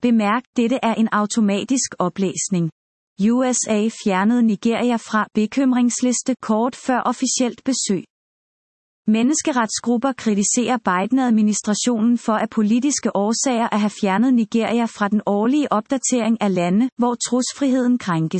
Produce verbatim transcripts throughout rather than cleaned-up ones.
Bemærk, dette er en automatisk oplæsning. U S A fjernede Nigeria fra bekymringsliste kort før officielt besøg. Menneskeretsgrupper kritiserer Biden-administrationen for af politiske årsager at have fjernet Nigeria fra den årlige opdatering af lande, hvor trosfriheden krænkes.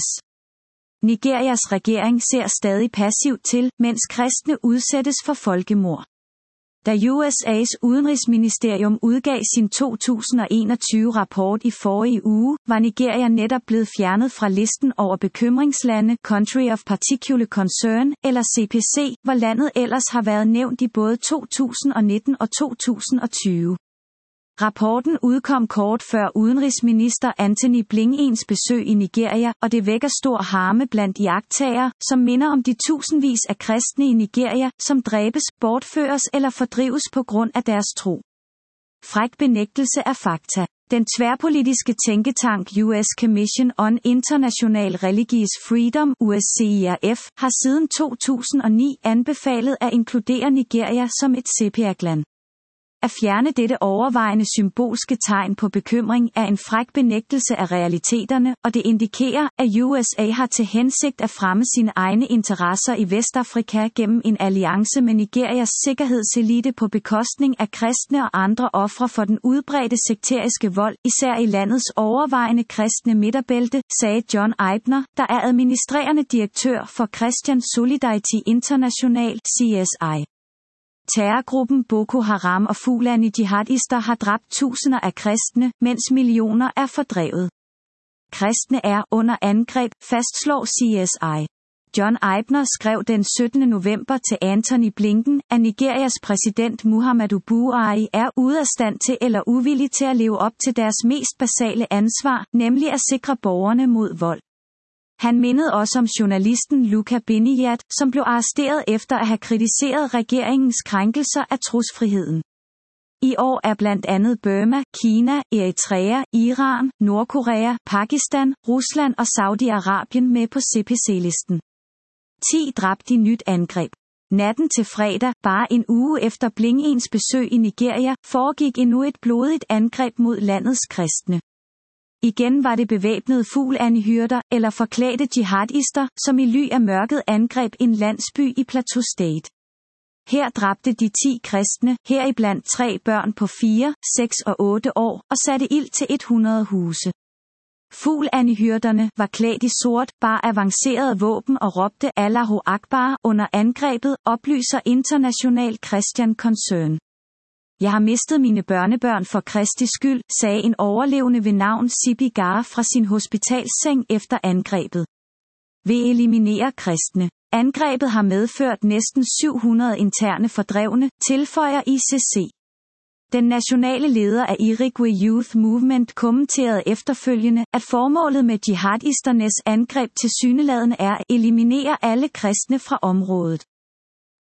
Nigerias regering ser stadig passivt til, mens kristne udsættes for folkemord. Da U S A's udenrigsministerium udgav sin to tusind og enogtyve-rapport i forrige uge, var Nigeria netop blevet fjernet fra listen over bekymringslande Country of Particular Concern, eller C P C, hvor landet ellers har været nævnt i både to tusind og nitten og to tusind og tyve. Rapporten udkom kort før udenrigsminister Anthony Blinkens besøg i Nigeria, og det vækker stor harme blandt iagttagere, som minder om de tusindvis af kristne i Nigeria, som dræbes, bortføres eller fordrives på grund af deres tro. Fræk benægtelse af fakta. Den tværpolitiske tænketank U S Commission on International Religious Freedom U S C I R F har siden to tusind og ni anbefalet at inkludere Nigeria som et C P A C-land. At fjerne dette overvejende symbolske tegn på bekymring er en fræk benægtelse af realiteterne, og det indikerer, at U S A har til hensigt at fremme sine egne interesser i Vestafrika gennem en alliance med Nigerias sikkerhedselite på bekostning af kristne og andre ofre for den udbredte sekteriske vold, især i landets overvejende kristne midterbælte, sagde John Eibner, der er administrerende direktør for Christian Solidarity International C S I. Terrorgruppen Boko Haram og Fulani jihadister har dræbt tusinder af kristne, mens millioner er fordrevet. Kristne er under angreb, fastslår C S I. John Eibner skrev den syttende november til Anthony Blinken, at Nigerias præsident Muhammadu Buhari er ude af stand til eller uvillig til at leve op til deres mest basale ansvar, nemlig at sikre borgerne mod vold. Han mindede også om journalisten Luka Beniyat, som blev arresteret efter at have kritiseret regeringens krænkelser af trosfriheden. I år er blandt andet Burma, Kina, Eritrea, Iran, Nordkorea, Pakistan, Rusland og Saudi-Arabien med på C P C-listen. ti dræbt i nyt angreb. Natten til fredag, bare en uge efter Blinkens besøg i Nigeria, foregik endnu et blodigt angreb mod landets kristne. Igen var det bevæbnede Fulani-hyrder, eller forklædte jihadister, som i ly af mørket angreb en landsby i Plateau State. Her dræbte de ti kristne, heriblandt tre børn på fire, seks og otte år, og satte ild til hundrede huse. Fulani-hyrderne var klædt i sort, bar avancerede våben og råbte Allahu Akbar under angrebet, oplyser International Christian Concern. Jeg har mistet mine børnebørn for Kristi skyld, sagde en overlevende ved navn Sibi Gar fra sin hospitalsseng efter angrebet. Ved eliminere kristne. Angrebet har medført næsten syv hundrede interne fordrevne, tilføjer I C C. Den nationale leder af Irigwe Youth Movement kommenterede efterfølgende, at formålet med jihadisternes angreb tilsyneladende er at eliminere alle kristne fra området.